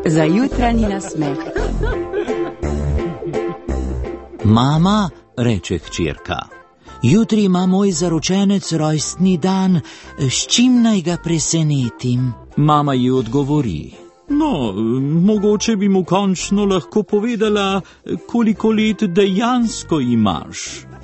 za jutranji nasmeh. Mama, reče hčerka, jutri ima moj zaročenec rojstni dan, s čim naj ga presenetim? Mama ji odgovori: no, mogoče bi mu končno lahko povedala, koliko let dejansko imaš.